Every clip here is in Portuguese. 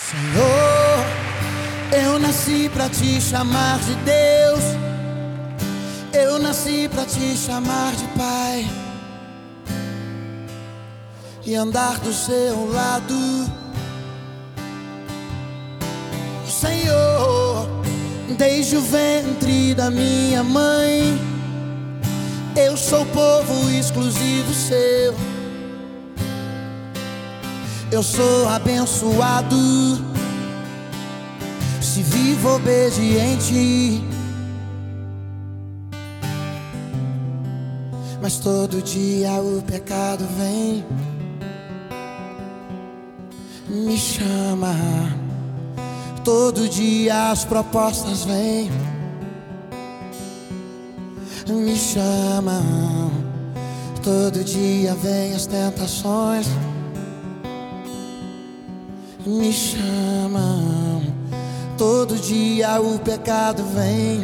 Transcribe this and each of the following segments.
Senhor, eu nasci pra te chamar de Deus, eu nasci pra te chamar de Pai e andar do seu lado. Senhor, desde o ventre da minha mãe, eu sou povo exclusivo seu. Eu sou abençoado se vivo obediente, mas todo dia o pecado vem, me chama. Todo dia as propostas vêm, me chamam. Todo dia vem as tentações, me chamam. Todo dia o pecado vem,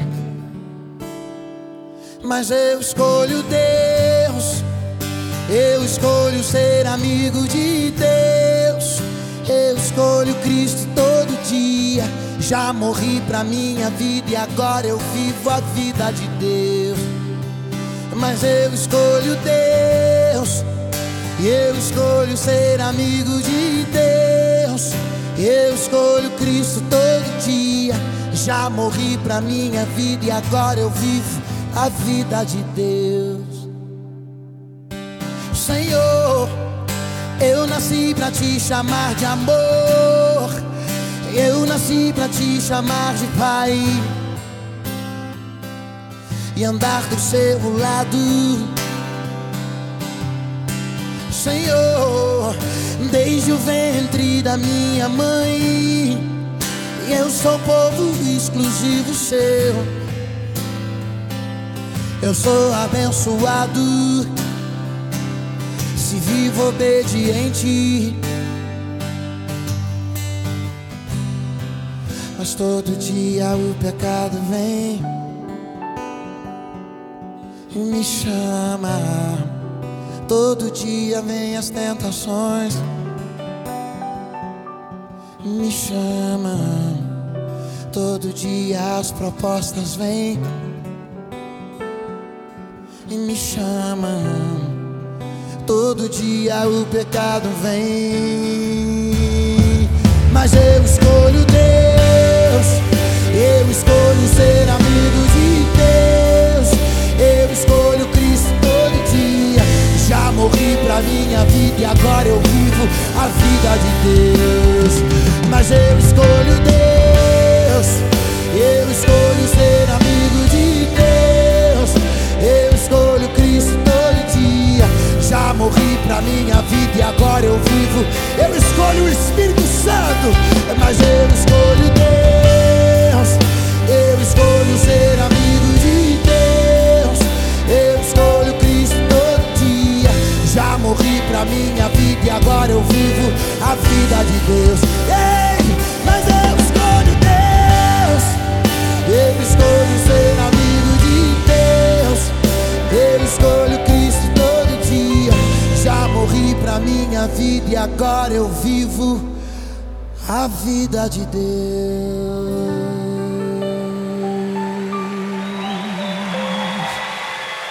mas eu escolho Deus, eu escolho ser amigo de Deus, eu escolho Cristo todo dia. Já morri pra minha vida e agora eu vivo a vida de Deus. Mas eu escolho Deus, eu escolho ser amigo de Deus, eu escolho Cristo todo dia. Já morri pra minha vida e agora eu vivo a vida de Deus. Senhor, eu nasci pra te chamar de amor, eu nasci pra te chamar de Pai e andar do seu lado. Senhor, desde o ventre da minha mãe, eu sou povo exclusivo seu. Eu sou abençoado se vivo obediente, mas todo dia o pecado vem e me chama. Todo dia vem as tentações, me chamam. Todo dia as propostas vêm e me chamam. Todo dia o pecado vem, mas eu escolho Deus, eu escolho ser amigo de Deus, eu escolho Cristo todo dia. Já morri pra minha vida e agora eu vivo a vida de Deus. Mas eu escolho Deus, eu escolho ser amigo de Deus, eu escolho Cristo todo dia. Já morri pra minha vida e agora eu vivo. Eu escolho o Espírito Santo, mas eu escolho Deus, eu escolho ser amigo de Deus, eu escolho Cristo todo dia. Já morri pra minha vida e agora eu vivo a vida de Deus. Ei, mas eu escolho Deus, eu escolho ser amigo de Deus, eu escolho Cristo todo dia. Já morri pra minha vida e agora eu vivo a vida de Deus.